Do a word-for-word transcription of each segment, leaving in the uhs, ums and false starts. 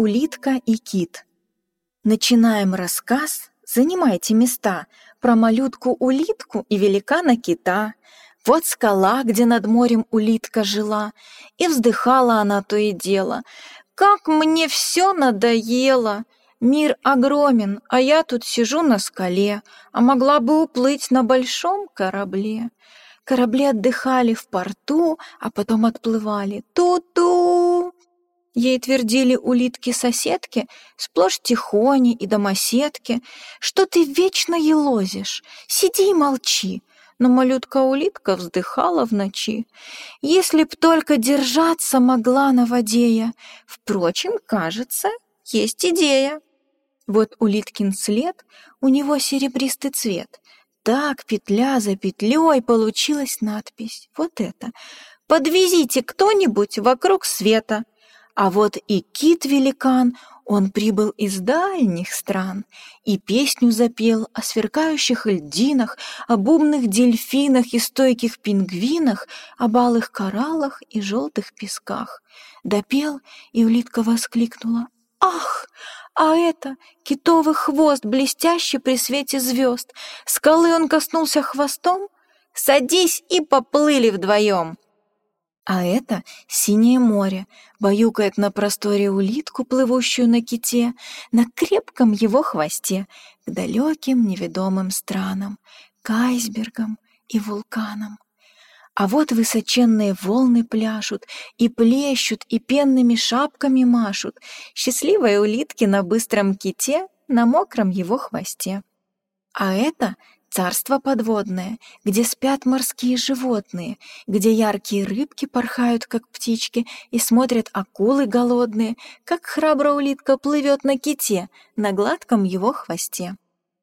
Улитка и кит. Начинаем рассказ. Занимайте места про малютку-улитку и великана-кита. Вот скала, где над морем улитка жила, и вздыхала она то и дело. «Как мне все надоело! Мир огромен, а я тут сижу на скале, а могла бы уплыть на большом корабле». Корабли отдыхали в порту, а потом отплывали. Ту-ту! Ей твердили улитки-соседки, сплошь тихони и домоседки, что ты вечно елозишь, сиди и молчи. Но малютка-улитка вздыхала в ночи. Если б только держаться могла на воде я. Впрочем, кажется, есть идея. Вот улиткин след, у него серебристый цвет. Так, петля за петлей, получилась надпись. Вот это. «Подвезите кто-нибудь вокруг света». А вот и кит-великан, он прибыл из дальних стран и песню запел о сверкающих льдинах, о бумных дельфинах и стойких пингвинах, об алых кораллах и желтых песках. Допел, и улитка воскликнула: «Ах! А это китовый хвост, блестящий при свете звезд. Скалы он коснулся хвостом. Садись!» И поплыли вдвоем. А это синее море баюкает на просторе улитку, плывущую на ките, на крепком его хвосте, к далеким неведомым странам, к айсбергам и вулканам. А вот высоченные волны пляшут и плещут, и пенными шапками машут счастливые улитки на быстром ките, на мокром его хвосте. А это царство подводное, где спят морские животные, где яркие рыбки порхают, как птички, и смотрят акулы голодные, как храбрая улитка плывет на ките, на гладком его хвосте.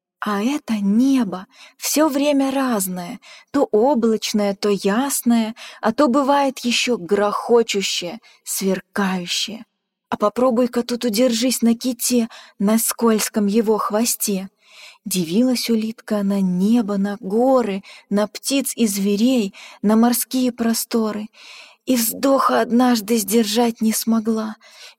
А это небо, все время разное, то облачное, то ясное, а то бывает еще грохочущее, сверкающее. А попробуй-ка тут удержись на ките, на скользком его хвосте. Дивилась улитка на небо, на горы, на птиц и зверей, на морские просторы. И вздоха однажды сдержать не смогла.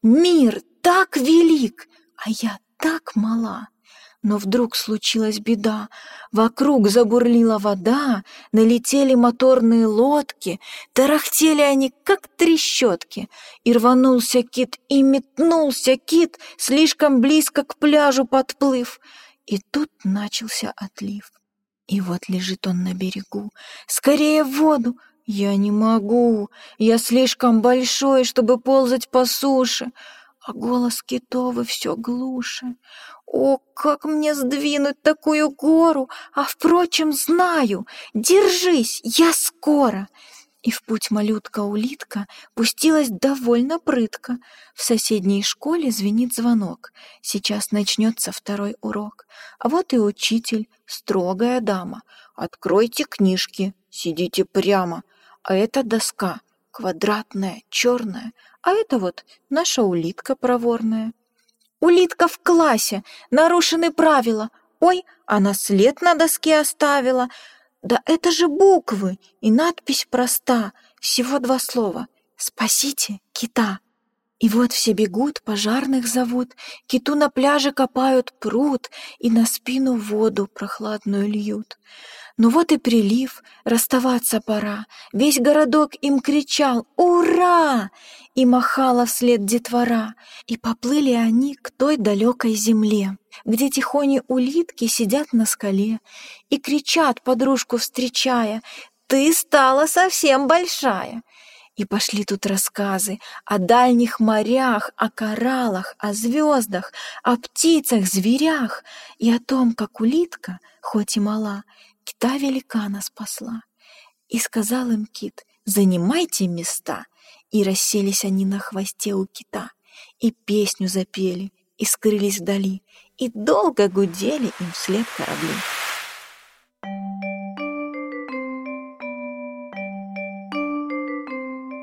Мир так велик, а я так мала. Но вдруг случилась беда. Вокруг забурлила вода, налетели моторные лодки, тарахтели они, как трещотки. И рванулся кит, и метнулся кит, слишком близко к пляжу подплыв. И тут начался отлив. И вот лежит он на берегу. Скорее в воду! Я не могу, я слишком большой, чтобы ползать по суше. А голос китовый все глуше. О, как мне сдвинуть такую гору? А, впрочем, знаю, держись, я скоро. И в путь малютка-улитка пустилась довольно прытко. В соседней школе звенит звонок. Сейчас начнется второй урок. А вот и учитель, строгая дама. Откройте книжки, сидите прямо. А это доска, квадратная, черная. А это вот наша улитка проворная. Улитка в классе, нарушены правила. Ой, она след на доске оставила. Да это же буквы, и надпись проста, всего два слова: «Спасите кита». И вот все бегут, пожарных зовут, киту на пляже копают пруд и на спину воду прохладную льют. Ну вот и прилив, расставаться пора, весь городок им кричал «Ура!» и махала вслед детвора, и поплыли они к той далекой земле, где тихони улитки сидят на скале и кричат, подружку встречая: «Ты стала совсем большая!» И пошли тут рассказы о дальних морях, о кораллах, о звездах, о птицах, зверях и о том, как улитка, хоть и мала, кита-великана спасла. И сказал им кит: «Занимайте места!» И расселись они на хвосте у кита, и песню запели, и скрылись вдали, и долго гудели им вслед корабли.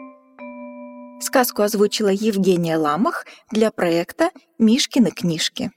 Сказку озвучила Евгения Ламах для проекта «Мишкины книжки».